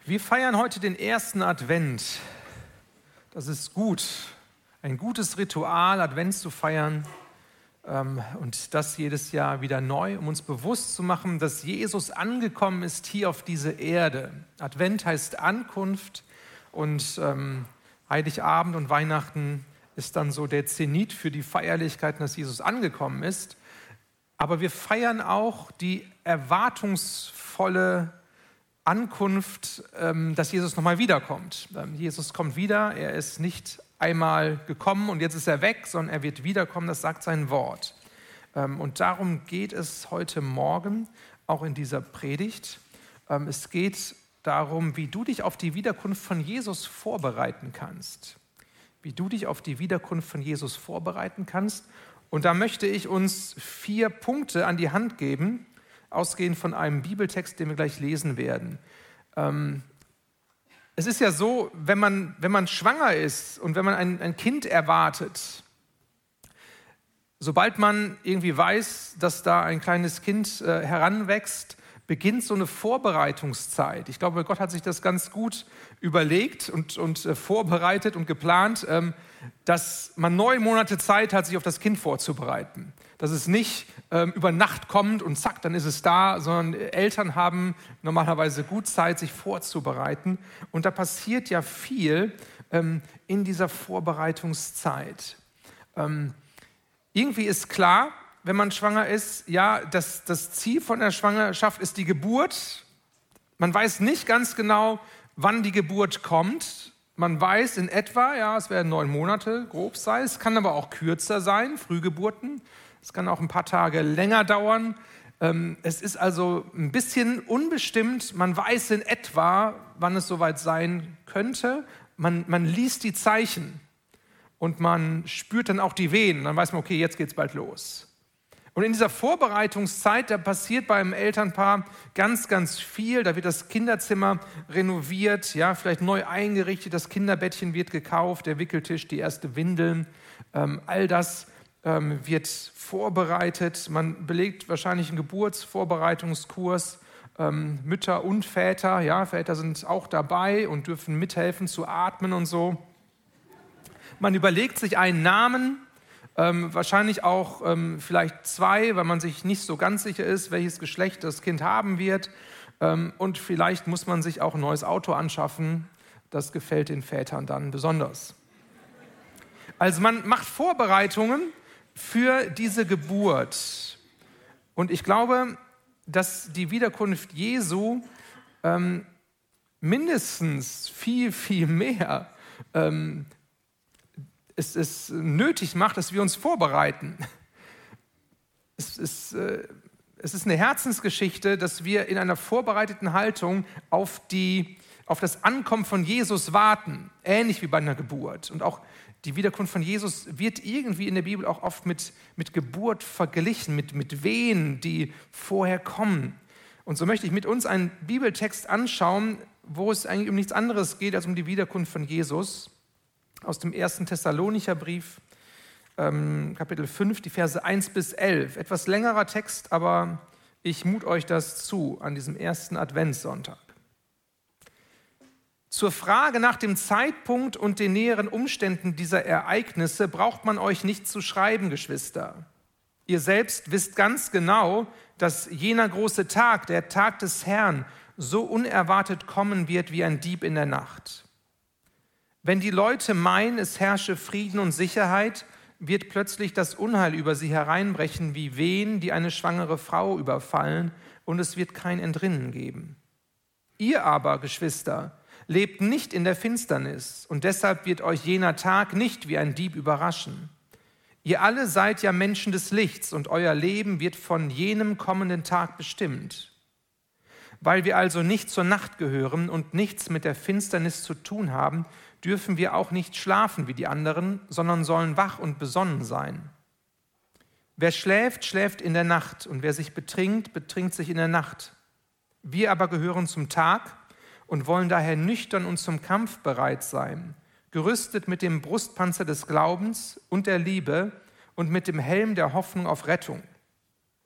Wir feiern heute den ersten Advent. Das ist gut, ein gutes Ritual, Advent zu feiern und das jedes Jahr wieder neu, um uns bewusst zu machen, dass Jesus angekommen ist hier auf diese Erde. Advent heißt Ankunft und Heiligabend und Weihnachten ist dann so der Zenit für die Feierlichkeiten, dass Jesus angekommen ist. Aber wir feiern auch die erwartungsvolle Ankunft, dass Jesus nochmal wiederkommt. Jesus kommt wieder, er ist nicht einmal gekommen und jetzt ist er weg, sondern er wird wiederkommen, das sagt sein Wort. Und darum geht es heute Morgen, auch in dieser Predigt. Es geht darum, wie du dich auf die Wiederkunft von Jesus vorbereiten kannst. Wie du dich auf die Wiederkunft von Jesus vorbereiten kannst. Und da möchte ich uns 4 Punkte an die Hand geben, ausgehend von einem Bibeltext, den wir gleich lesen werden. Es ist ja so, wenn man schwanger ist und wenn man ein Kind erwartet, sobald man irgendwie weiß, dass da ein kleines Kind heranwächst, beginnt so eine Vorbereitungszeit. Ich glaube, Gott hat sich das ganz gut überlegt und vorbereitet und geplant, dass man 9 Monate Zeit hat, sich auf das Kind vorzubereiten. Dass es nicht über Nacht kommt und zack, dann ist es da, sondern Eltern haben normalerweise gut Zeit, sich vorzubereiten. Und da passiert ja viel in dieser Vorbereitungszeit. Irgendwie ist klar, wenn man schwanger ist, ja, das Ziel von der Schwangerschaft ist die Geburt. Man weiß nicht ganz genau, wann die Geburt kommt. Man weiß in etwa, ja, es werden 9 Monate grob sein. Es kann aber auch kürzer sein, Frühgeburten. Es kann auch ein paar Tage länger dauern. Es ist also ein bisschen unbestimmt. Man weiß in etwa, wann es soweit sein könnte. Man liest die Zeichen und man spürt dann auch die Wehen. Dann weiß man, okay, jetzt geht's bald los. Und in dieser Vorbereitungszeit, da passiert beim Elternpaar ganz, ganz viel. Da wird das Kinderzimmer renoviert, ja, vielleicht neu eingerichtet, das Kinderbettchen wird gekauft, der Wickeltisch, die erste Windeln, all das wird vorbereitet. Man belegt wahrscheinlich einen Geburtsvorbereitungskurs. Mütter und Väter, ja, Väter sind auch dabei und dürfen mithelfen zu atmen und so. Man überlegt sich einen Namen, wahrscheinlich auch vielleicht 2, weil man sich nicht so ganz sicher ist, welches Geschlecht das Kind haben wird. Und vielleicht muss man sich auch ein neues Auto anschaffen. Das gefällt den Vätern dann besonders. Also man macht Vorbereitungen für diese Geburt. Und ich glaube, dass die Wiederkunft Jesu mindestens viel, viel mehr es nötig macht, dass wir uns vorbereiten. Es ist eine Herzensgeschichte, dass wir in einer vorbereiteten Haltung auf das Ankommen von Jesus warten, ähnlich wie bei einer Geburt. Und auch die Wiederkunft von Jesus wird irgendwie in der Bibel auch oft mit Geburt verglichen, mit Wehen, die vorher kommen. Und so möchte ich mit uns einen Bibeltext anschauen, wo es eigentlich um nichts anderes geht als um die Wiederkunft von Jesus. Aus dem 1. Thessalonicher Brief, Kapitel 5, die Verse 1 bis 11. Etwas längerer Text, aber ich mute euch das zu an diesem ersten Adventssonntag. Zur Frage nach dem Zeitpunkt und den näheren Umständen dieser Ereignisse braucht man euch nicht zu schreiben, Geschwister. Ihr selbst wisst ganz genau, dass jener große Tag, der Tag des Herrn, so unerwartet kommen wird wie ein Dieb in der Nacht. Wenn die Leute meinen, es herrsche Frieden und Sicherheit, wird plötzlich das Unheil über sie hereinbrechen wie Wehen, die eine schwangere Frau überfallen, und es wird kein Entrinnen geben. Ihr aber, Geschwister, lebt nicht in der Finsternis, und deshalb wird euch jener Tag nicht wie ein Dieb überraschen. Ihr alle seid ja Menschen des Lichts, und euer Leben wird von jenem kommenden Tag bestimmt. Weil wir also nicht zur Nacht gehören und nichts mit der Finsternis zu tun haben, dürfen wir auch nicht schlafen wie die anderen, sondern sollen wach und besonnen sein. Wer schläft, schläft in der Nacht, und wer sich betrinkt, betrinkt sich in der Nacht. Wir aber gehören zum Tag und wollen daher nüchtern und zum Kampf bereit sein, gerüstet mit dem Brustpanzer des Glaubens und der Liebe und mit dem Helm der Hoffnung auf Rettung.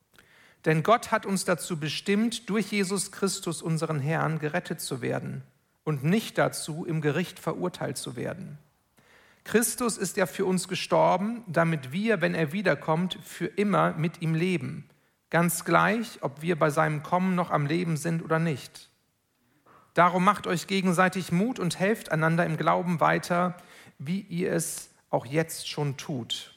Denn Gott hat uns dazu bestimmt, durch Jesus Christus, unseren Herrn, gerettet zu werden und nicht dazu, im Gericht verurteilt zu werden. Christus ist ja für uns gestorben, damit wir, wenn er wiederkommt, für immer mit ihm leben. Ganz gleich, ob wir bei seinem Kommen noch am Leben sind oder nicht. Darum macht euch gegenseitig Mut und helft einander im Glauben weiter, wie ihr es auch jetzt schon tut.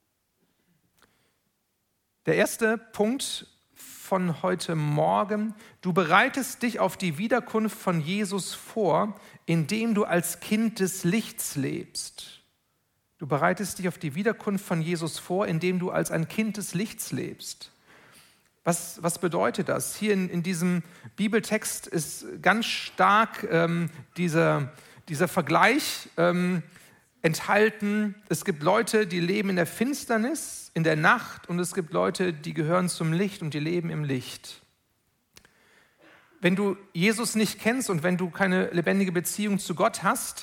Der erste Punkt von heute Morgen: Du bereitest dich auf die Wiederkunft von Jesus vor, indem du als Kind des Lichts lebst. Du bereitest dich auf die Wiederkunft von Jesus vor, indem du als ein Kind des Lichts lebst. Was bedeutet das? Hier in diesem Bibeltext ist ganz stark dieser Vergleich enthalten. Es gibt Leute, die leben in der Finsternis, in der Nacht, und es gibt Leute, die gehören zum Licht und die leben im Licht. Wenn du Jesus nicht kennst und wenn du keine lebendige Beziehung zu Gott hast,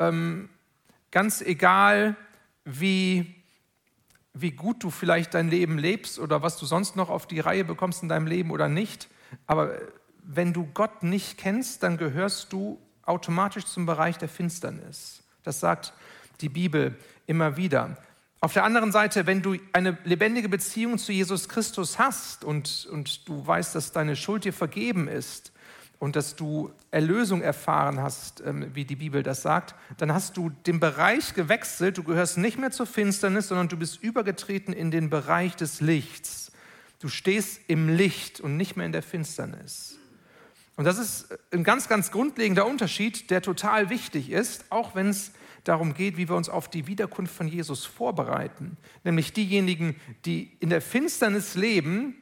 ganz egal, wie gut du vielleicht dein Leben lebst oder was du sonst noch auf die Reihe bekommst in deinem Leben oder nicht, aber wenn du Gott nicht kennst, dann gehörst du automatisch zum Bereich der Finsternis. Das sagt die Bibel immer wieder. Auf der anderen Seite, wenn du eine lebendige Beziehung zu Jesus Christus hast und du weißt, dass deine Schuld dir vergeben ist und dass du Erlösung erfahren hast, wie die Bibel das sagt, dann hast du den Bereich gewechselt. Du gehörst nicht mehr zur Finsternis, sondern du bist übergetreten in den Bereich des Lichts. Du stehst im Licht und nicht mehr in der Finsternis. Und das ist ein ganz, ganz grundlegender Unterschied, der total wichtig ist, auch wenn es darum geht, wie wir uns auf die Wiederkunft von Jesus vorbereiten. Nämlich diejenigen, die in der Finsternis leben,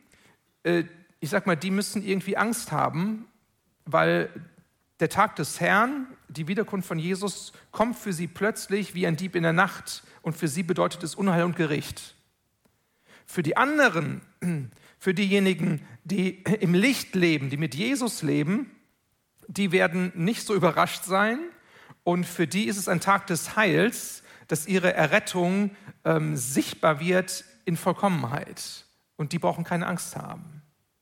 die müssen irgendwie Angst haben, weil der Tag des Herrn, die Wiederkunft von Jesus, kommt für sie plötzlich wie ein Dieb in der Nacht, und für sie bedeutet es Unheil und Gericht. Für die anderen, für diejenigen, die im Licht leben, die mit Jesus leben, die werden nicht so überrascht sein, und für die ist es ein Tag des Heils, dass ihre Errettung sichtbar wird in Vollkommenheit, und die brauchen keine Angst haben.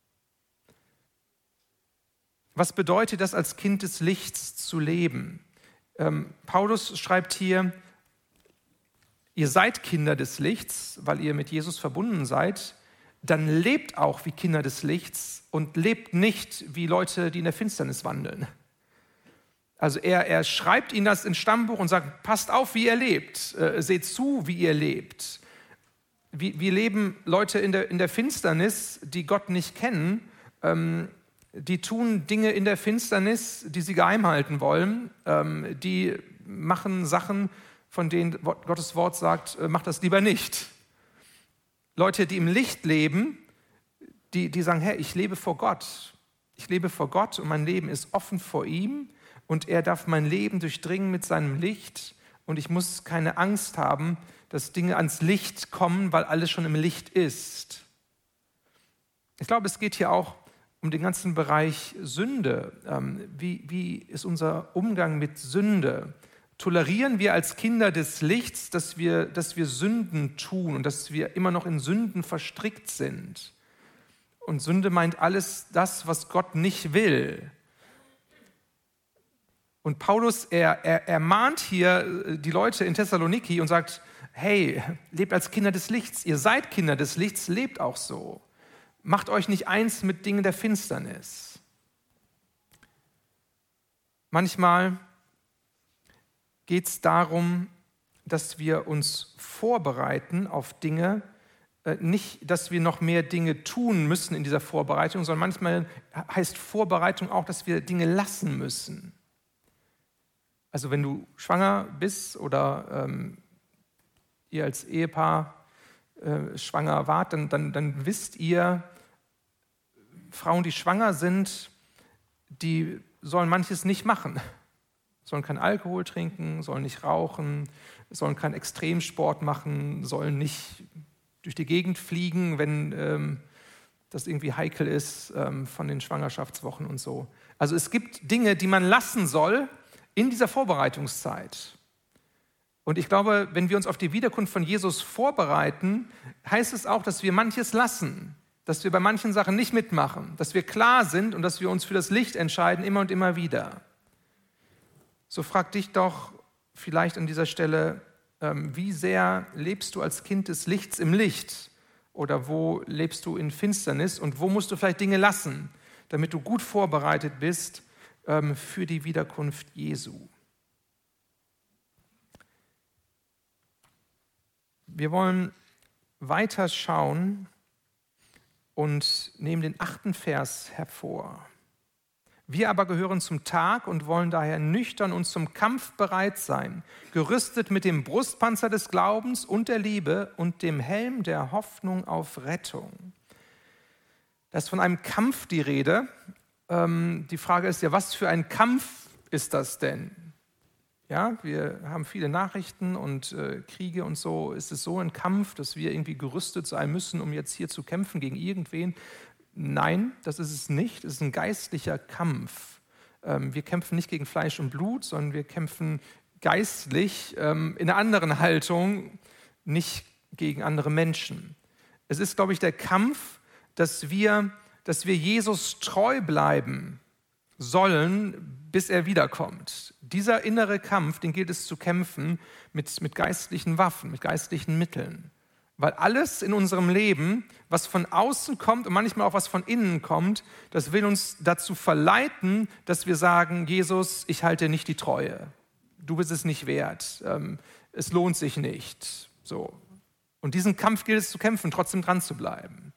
Was bedeutet das, als Kind des Lichts zu leben? Paulus schreibt hier: Ihr seid Kinder des Lichts, weil ihr mit Jesus verbunden seid. Dann lebt auch wie Kinder des Lichts und lebt nicht wie Leute, die in der Finsternis wandeln. Also er schreibt ihnen das ins Stammbuch und sagt: Passt auf, wie ihr lebt, seht zu, wie ihr lebt. Wie leben Leute in der Finsternis, die Gott nicht kennen? Die tun Dinge in der Finsternis, die sie geheim halten wollen. Die machen Sachen, von denen Gottes Wort sagt, mach das lieber nicht. Leute, die im Licht leben, die sagen: Herr, ich lebe vor Gott. Ich lebe vor Gott und mein Leben ist offen vor ihm und er darf mein Leben durchdringen mit seinem Licht, und ich muss keine Angst haben, dass Dinge ans Licht kommen, weil alles schon im Licht ist. Ich glaube, es geht hier auch um den ganzen Bereich Sünde. Wie ist unser Umgang mit Sünde? Tolerieren wir als Kinder des Lichts, dass wir Sünden tun und dass wir immer noch in Sünden verstrickt sind? Und Sünde meint alles das, was Gott nicht will. Und Paulus, er mahnt hier die Leute in Thessaloniki und sagt: Hey, lebt als Kinder des Lichts. Ihr seid Kinder des Lichts, lebt auch so. Macht euch nicht eins mit Dingen der Finsternis. Manchmal geht es darum, dass wir uns vorbereiten auf Dinge, nicht, dass wir noch mehr Dinge tun müssen in dieser Vorbereitung, sondern manchmal heißt Vorbereitung auch, dass wir Dinge lassen müssen. Also wenn du schwanger bist oder ihr als Ehepaar schwanger wart, dann wisst ihr, Frauen, die schwanger sind, die sollen manches nicht machen. Sollen keinen Alkohol trinken, sollen nicht rauchen, sollen keinen Extremsport machen, sollen nicht durch die Gegend fliegen, wenn das irgendwie heikel ist von den Schwangerschaftswochen und so. Also es gibt Dinge, die man lassen soll in dieser Vorbereitungszeit. Und ich glaube, wenn wir uns auf die Wiederkunft von Jesus vorbereiten, heißt es auch, dass wir manches lassen, dass wir bei manchen Sachen nicht mitmachen, dass wir klar sind und dass wir uns für das Licht entscheiden, immer und immer wieder. So frag dich doch vielleicht an dieser Stelle, wie sehr lebst du als Kind des Lichts im Licht? Oder wo lebst du in Finsternis? Und wo musst du vielleicht Dinge lassen, damit du gut vorbereitet bist für die Wiederkunft Jesu? Wir wollen weiter schauen und nehmen den 8. Vers hervor. Wir aber gehören zum Tag und wollen daher nüchtern und zum Kampf bereit sein, gerüstet mit dem Brustpanzer des Glaubens und der Liebe und dem Helm der Hoffnung auf Rettung. Da ist von einem Kampf die Rede. Die Frage ist ja, was für ein Kampf ist das denn? Ja, wir haben viele Nachrichten und Kriege und so. Ist es so ein Kampf, dass wir irgendwie gerüstet sein müssen, um jetzt hier zu kämpfen gegen irgendwen? Nein, das ist es nicht. Es ist ein geistlicher Kampf. Wir kämpfen nicht gegen Fleisch und Blut, sondern wir kämpfen geistlich in einer anderen Haltung, nicht gegen andere Menschen. Es ist, glaube ich, der Kampf, dass wir Jesus treu bleiben sollen, bis er wiederkommt. Dieser innere Kampf, den gilt es zu kämpfen mit geistlichen Waffen, mit geistlichen Mitteln. Weil alles in unserem Leben, was von außen kommt und manchmal auch was von innen kommt, das will uns dazu verleiten, dass wir sagen, Jesus, ich halte nicht die Treue. Du bist es nicht wert. Es lohnt sich nicht. So. Und diesen Kampf gilt es zu kämpfen, trotzdem dran zu bleiben.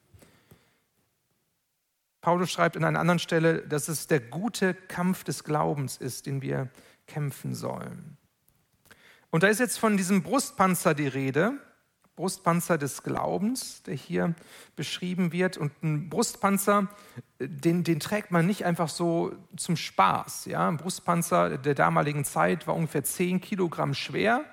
Paulus schreibt an einer anderen Stelle, dass es der gute Kampf des Glaubens ist, den wir kämpfen sollen. Und da ist jetzt von diesem Brustpanzer die Rede, Brustpanzer des Glaubens, der hier beschrieben wird. Und ein Brustpanzer, den trägt man nicht einfach so zum Spaß. Ja? Ein Brustpanzer der damaligen Zeit war ungefähr 10 Kilogramm schwer.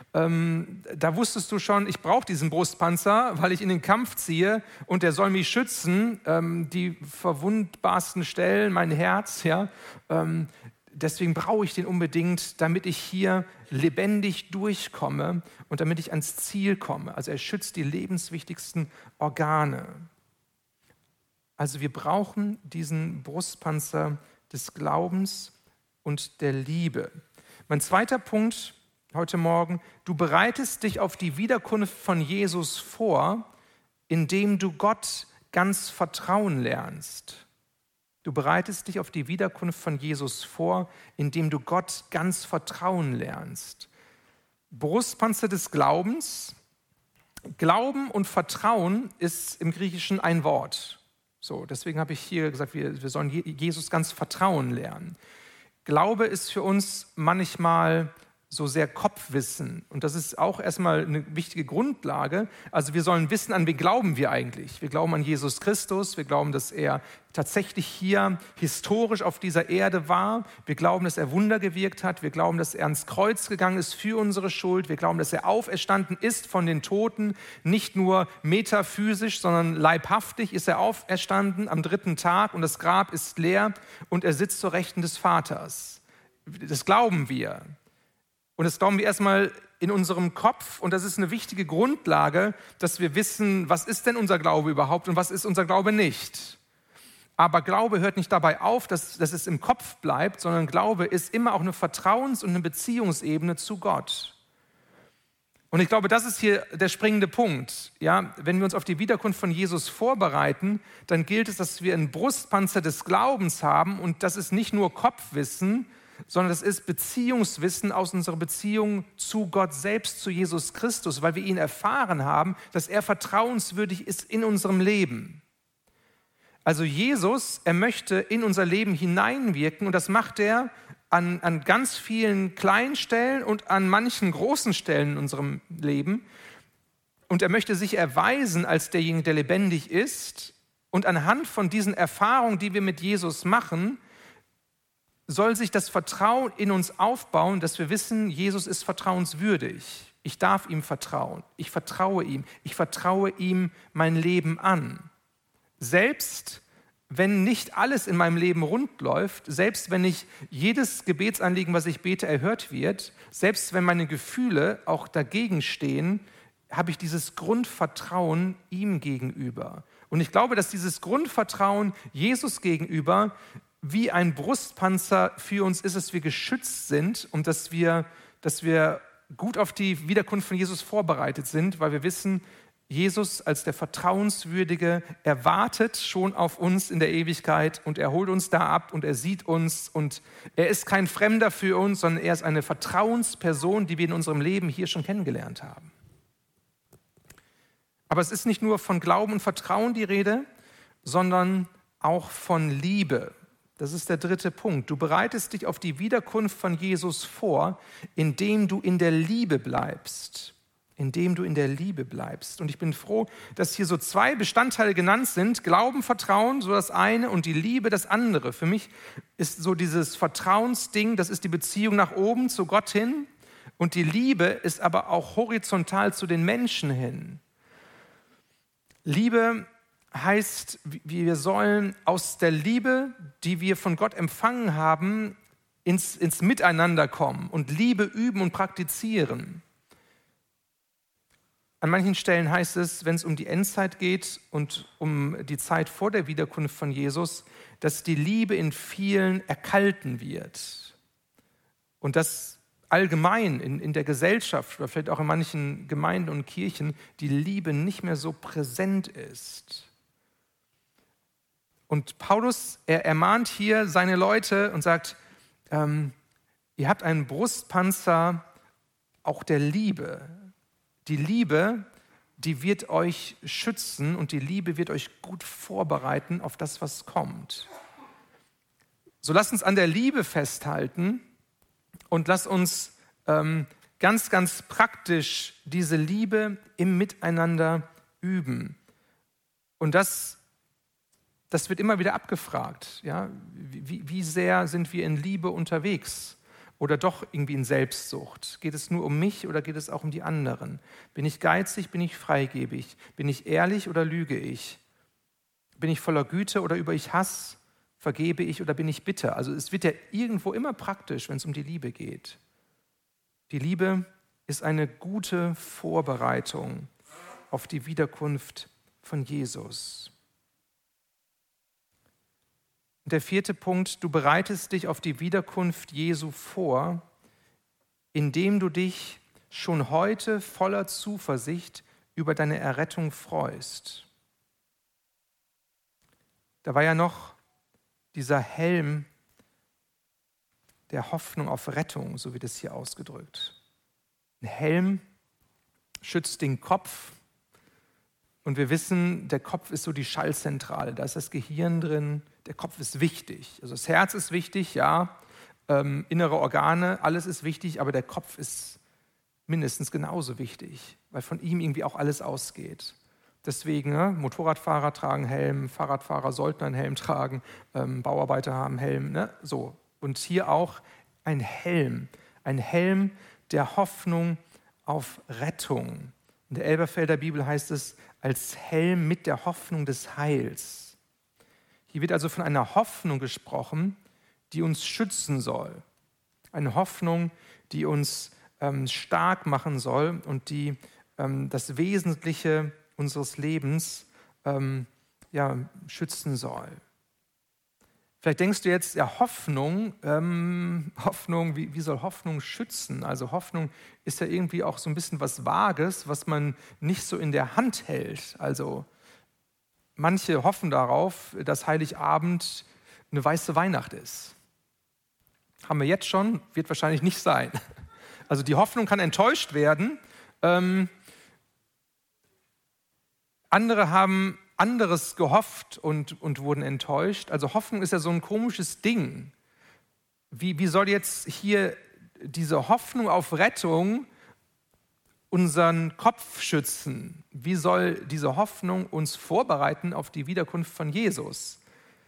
Da wusstest du schon, ich brauche diesen Brustpanzer, weil ich in den Kampf ziehe und der soll mich schützen, die verwundbarsten Stellen, mein Herz, ja. Deswegen brauche ich den unbedingt, damit ich hier lebendig durchkomme und damit ich ans Ziel komme. Also er schützt die lebenswichtigsten Organe. Also wir brauchen diesen Brustpanzer des Glaubens und der Liebe. Mein zweiter Punkt heute Morgen: Du bereitest dich auf die Wiederkunft von Jesus vor, indem du Gott ganz vertrauen lernst. Du bereitest dich auf die Wiederkunft von Jesus vor, indem du Gott ganz vertrauen lernst. Brustpanzer des Glaubens. Glauben und Vertrauen ist im Griechischen ein Wort. So, deswegen habe ich hier gesagt, wir sollen Jesus ganz vertrauen lernen. Glaube ist für uns manchmal so sehr Kopfwissen. Und das ist auch erstmal eine wichtige Grundlage. Also wir sollen wissen, an wen glauben wir eigentlich. Wir glauben an Jesus Christus. Wir glauben, dass er tatsächlich hier historisch auf dieser Erde war. Wir glauben, dass er Wunder gewirkt hat. Wir glauben, dass er ans Kreuz gegangen ist für unsere Schuld. Wir glauben, dass er auferstanden ist von den Toten. Nicht nur metaphysisch, sondern leibhaftig ist er auferstanden am 3. Tag und das Grab ist leer und er sitzt zur Rechten des Vaters. Das glauben wir. Und das glauben wir erstmal in unserem Kopf. Und das ist eine wichtige Grundlage, dass wir wissen, was ist denn unser Glaube überhaupt und was ist unser Glaube nicht. Aber Glaube hört nicht dabei auf, dass es im Kopf bleibt, sondern Glaube ist immer auch eine Vertrauens- und eine Beziehungsebene zu Gott. Und ich glaube, das ist hier der springende Punkt. Ja, wenn wir uns auf die Wiederkunft von Jesus vorbereiten, dann gilt es, dass wir einen Brustpanzer des Glaubens haben. Und das ist nicht nur Kopfwissen, sondern das ist Beziehungswissen aus unserer Beziehung zu Gott selbst, zu Jesus Christus, weil wir ihn erfahren haben, dass er vertrauenswürdig ist in unserem Leben. Also Jesus, er möchte in unser Leben hineinwirken und das macht er an ganz vielen kleinen Stellen und an manchen großen Stellen in unserem Leben. Und er möchte sich erweisen als derjenige, der lebendig ist. Und anhand von diesen Erfahrungen, die wir mit Jesus machen, soll sich das Vertrauen in uns aufbauen, dass wir wissen, Jesus ist vertrauenswürdig. Ich darf ihm vertrauen. Ich vertraue ihm mein Leben an. Selbst wenn nicht alles in meinem Leben rund läuft, selbst wenn nicht jedes Gebetsanliegen, was ich bete, erhört wird, selbst wenn meine Gefühle auch dagegen stehen, habe ich dieses Grundvertrauen ihm gegenüber. Und ich glaube, dass dieses Grundvertrauen Jesus gegenüber wie ein Brustpanzer für uns ist, dass wir geschützt sind und dass wir gut auf die Wiederkunft von Jesus vorbereitet sind, weil wir wissen, Jesus als der Vertrauenswürdige, er wartet schon auf uns in der Ewigkeit und er holt uns da ab und er sieht uns und er ist kein Fremder für uns, sondern er ist eine Vertrauensperson, die wir in unserem Leben hier schon kennengelernt haben. Aber es ist nicht nur von Glauben und Vertrauen die Rede, sondern auch von Liebe. Das ist der dritte Punkt. Du bereitest dich auf die Wiederkunft von Jesus vor, indem du in der Liebe bleibst. Indem du in der Liebe bleibst. Und ich bin froh, dass hier so zwei Bestandteile genannt sind. Glauben, Vertrauen, so das eine, und die Liebe das andere. Für mich ist so dieses Vertrauensding, das ist die Beziehung nach oben zu Gott hin. Und die Liebe ist aber auch horizontal zu den Menschen hin. Liebe heißt, wir sollen aus der Liebe, die wir von Gott empfangen haben, ins Miteinander kommen und Liebe üben und praktizieren. An manchen Stellen heißt es, wenn es um die Endzeit geht und um die Zeit vor der Wiederkunft von Jesus, dass die Liebe in vielen erkalten wird. Und dass allgemein in der Gesellschaft oder vielleicht auch in manchen Gemeinden und Kirchen die Liebe nicht mehr so präsent ist. Und Paulus, er ermahnt hier seine Leute und sagt, ihr habt einen Brustpanzer auch der Liebe. Die Liebe, die wird euch schützen und die Liebe wird euch gut vorbereiten auf das, was kommt. So lasst uns an der Liebe festhalten und lasst uns ganz, ganz praktisch diese Liebe im Miteinander üben. Und das wird immer wieder abgefragt. Ja? Wie sehr sind wir in Liebe unterwegs? Oder doch irgendwie in Selbstsucht? Geht es nur um mich oder geht es auch um die anderen? Bin ich geizig, bin ich freigebig? Bin ich ehrlich oder lüge ich? Bin ich voller Güte oder übe ich Hass? Vergebe ich oder bin ich bitter? Also es wird ja irgendwo immer praktisch, wenn es um die Liebe geht. Die Liebe ist eine gute Vorbereitung auf die Wiederkunft von Jesus. Und der vierte Punkt, du bereitest dich auf die Wiederkunft Jesu vor, indem du dich schon heute voller Zuversicht über deine Errettung freust. Da war ja noch dieser Helm der Hoffnung auf Rettung, so wird es hier ausgedrückt. Ein Helm schützt den Kopf und wir wissen, der Kopf ist so die Schallzentrale, da ist das Gehirn drin. Der Kopf ist wichtig, also das Herz ist wichtig, ja, innere Organe, alles ist wichtig, aber der Kopf ist mindestens genauso wichtig, weil von ihm irgendwie auch alles ausgeht. Deswegen, Motorradfahrer tragen Helm, Fahrradfahrer sollten einen Helm tragen, Bauarbeiter haben Helm, so. Und hier auch ein Helm der Hoffnung auf Rettung. In der Elberfelder Bibel heißt es, als Helm mit der Hoffnung des Heils. Hier wird also von einer Hoffnung gesprochen, die uns schützen soll. Eine Hoffnung, die uns stark machen soll und die das Wesentliche unseres Lebens schützen soll. Vielleicht denkst du jetzt, ja, Hoffnung, wie soll Hoffnung schützen? Also Hoffnung ist ja irgendwie auch so ein bisschen was Vages, was man nicht so in der Hand hält. Also manche hoffen darauf, dass Heiligabend eine weiße Weihnacht ist. Haben wir jetzt schon, wird wahrscheinlich nicht sein. Also die Hoffnung kann enttäuscht werden. Andere haben anderes gehofft und wurden enttäuscht. Also Hoffnung ist ja so ein komisches Ding. Wie soll jetzt hier diese Hoffnung auf Rettung unseren Kopf schützen? Wie soll diese Hoffnung uns vorbereiten auf die Wiederkunft von Jesus?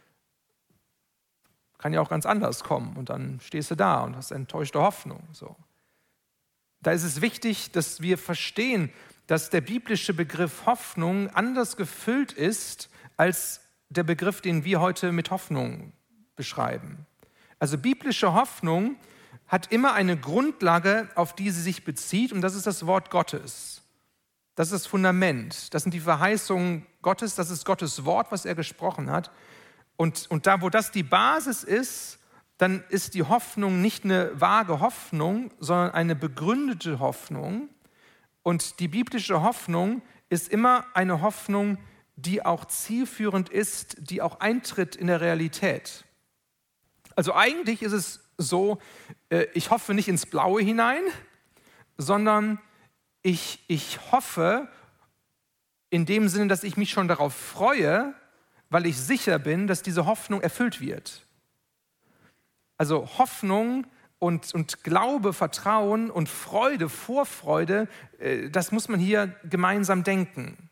Kann ja auch ganz anders kommen und dann stehst du da und hast enttäuschte Hoffnung. So. Da ist es wichtig, dass wir verstehen, dass der biblische Begriff Hoffnung anders gefüllt ist als der Begriff, den wir heute mit Hoffnung beschreiben. Also biblische Hoffnung hat immer eine Grundlage, auf die sie sich bezieht, und das ist das Wort Gottes. Das ist das Fundament, das sind die Verheißungen Gottes, das ist Gottes Wort, was er gesprochen hat. Und da, wo das die Basis ist, dann ist die Hoffnung nicht eine vage Hoffnung, sondern eine begründete Hoffnung. Und die biblische Hoffnung ist immer eine Hoffnung, die auch zielführend ist, die auch eintritt in der Realität. Also eigentlich ist es so, ich hoffe nicht ins Blaue hinein, sondern ich hoffe in dem Sinne, dass ich mich schon darauf freue, weil ich sicher bin, dass diese Hoffnung erfüllt wird. Also Hoffnung und Glaube, Vertrauen und Freude, Vorfreude, das muss man hier gemeinsam denken.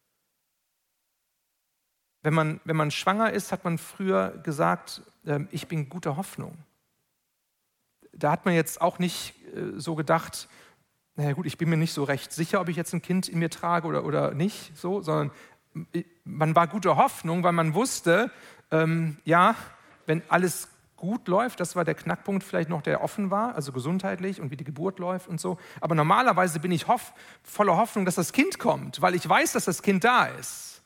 Wenn man schwanger ist, hat man früher gesagt, ich bin guter Hoffnung. Da hat man jetzt auch nicht so gedacht, naja gut, ich bin mir nicht so recht sicher, ob ich jetzt ein Kind in mir trage oder nicht, so, sondern man war guter Hoffnung, weil man wusste, wenn alles gut läuft, das war der Knackpunkt vielleicht noch, der offen war, also gesundheitlich und wie die Geburt läuft und so. Aber normalerweise bin ich voller Hoffnung, dass das Kind kommt, weil ich weiß, dass das Kind da ist.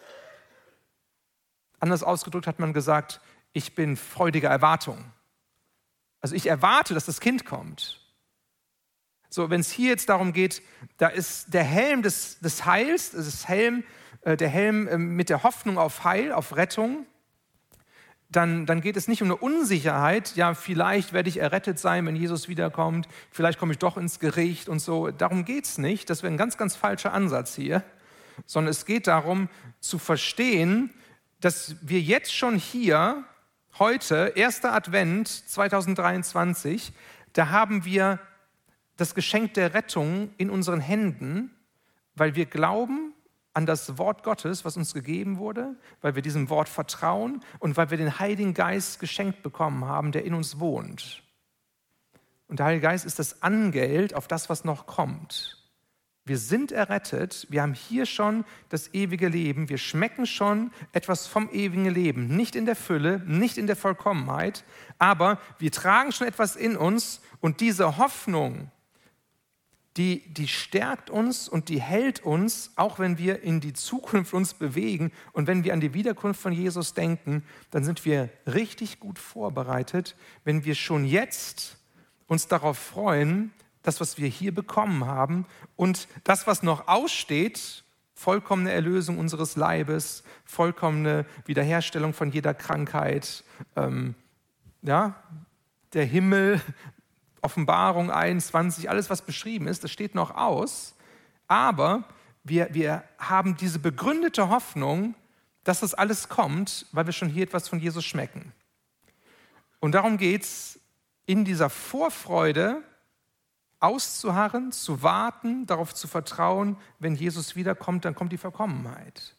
Anders ausgedrückt hat man gesagt, ich bin freudiger Erwartung. Also ich erwarte, dass das Kind kommt. So, wenn es hier jetzt darum geht, da ist der Helm des Heils, der Helm mit der Hoffnung auf Heil, auf Rettung, dann geht es nicht um eine Unsicherheit, ja, vielleicht werde ich errettet sein, wenn Jesus wiederkommt, vielleicht komme ich doch ins Gericht und so. Darum geht es nicht, das wäre ein ganz, ganz falscher Ansatz hier, sondern es geht darum zu verstehen, dass wir jetzt schon hier, heute, 1. Advent 2023, da haben wir das Geschenk der Rettung in unseren Händen, weil wir glauben an das Wort Gottes, was uns gegeben wurde, weil wir diesem Wort vertrauen und weil wir den Heiligen Geist geschenkt bekommen haben, der in uns wohnt. Und der Heilige Geist ist das Angeld auf das, was noch kommt. Wir sind errettet, wir haben hier schon das ewige Leben, wir schmecken schon etwas vom ewigen Leben, nicht in der Fülle, nicht in der Vollkommenheit, aber wir tragen schon etwas in uns und diese Hoffnung, die stärkt uns und die hält uns, auch wenn wir in die Zukunft uns bewegen und wenn wir an die Wiederkunft von Jesus denken, dann sind wir richtig gut vorbereitet, wenn wir schon jetzt uns darauf freuen, das, was wir hier bekommen haben und das, was noch aussteht, vollkommene Erlösung unseres Leibes, vollkommene Wiederherstellung von jeder Krankheit, der Himmel, Offenbarung 21, alles, was beschrieben ist, das steht noch aus. Aber wir haben diese begründete Hoffnung, dass das alles kommt, weil wir schon hier etwas von Jesus schmecken. Und darum geht es, in dieser Vorfreude auszuharren, zu warten, darauf zu vertrauen, wenn Jesus wiederkommt, dann kommt die Vollkommenheit.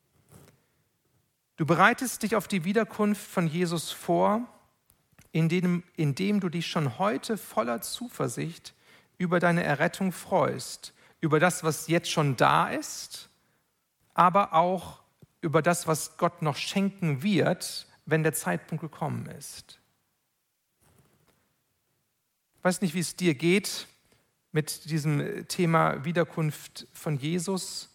Du bereitest dich auf die Wiederkunft von Jesus vor, indem du dich schon heute voller Zuversicht über deine Errettung freust, über das, was jetzt schon da ist, aber auch über das, was Gott noch schenken wird, wenn der Zeitpunkt gekommen ist. Ich weiß nicht, wie es dir geht mit diesem Thema Wiederkunft von Jesus.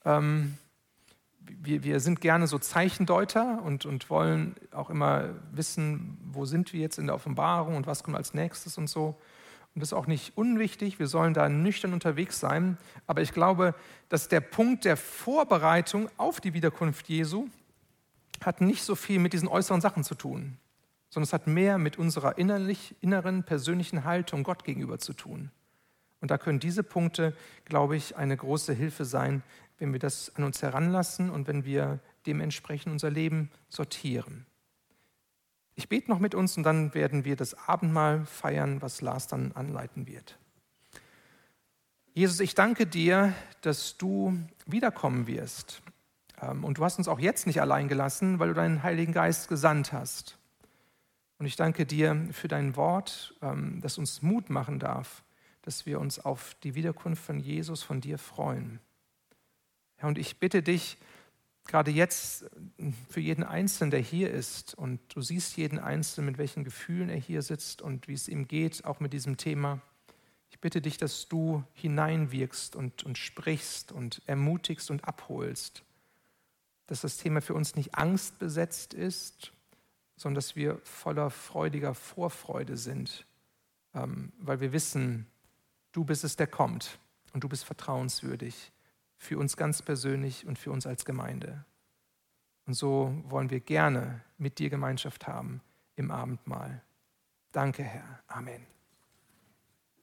Wir sind gerne so Zeichendeuter und wollen auch immer wissen, wo sind wir jetzt in der Offenbarung und was kommt als nächstes und so. Und das ist auch nicht unwichtig, wir sollen da nüchtern unterwegs sein. Aber ich glaube, dass der Punkt der Vorbereitung auf die Wiederkunft Jesu hat nicht so viel mit diesen äußeren Sachen zu tun, sondern es hat mehr mit unserer inneren, persönlichen Haltung Gott gegenüber zu tun. Und da können diese Punkte, glaube ich, eine große Hilfe sein, wenn wir das an uns heranlassen und wenn wir dementsprechend unser Leben sortieren. Ich bete noch mit uns und dann werden wir das Abendmahl feiern, was Lars dann anleiten wird. Jesus, ich danke dir, dass du wiederkommen wirst. Und du hast uns auch jetzt nicht allein gelassen, weil du deinen Heiligen Geist gesandt hast. Und ich danke dir für dein Wort, das uns Mut machen darf, dass wir uns auf die Wiederkunft von Jesus, von dir freuen. Ja, und ich bitte dich, gerade jetzt für jeden Einzelnen, der hier ist, und du siehst jeden Einzelnen, mit welchen Gefühlen er hier sitzt und wie es ihm geht, auch mit diesem Thema. Ich bitte dich, dass du hineinwirkst und sprichst und ermutigst und abholst, dass das Thema für uns nicht angstbesetzt ist, sondern dass wir voller freudiger Vorfreude sind, weil wir wissen, du bist es, der kommt und du bist vertrauenswürdig für uns ganz persönlich und für uns als Gemeinde. Und so wollen wir gerne mit dir Gemeinschaft haben im Abendmahl. Danke, Herr. Amen.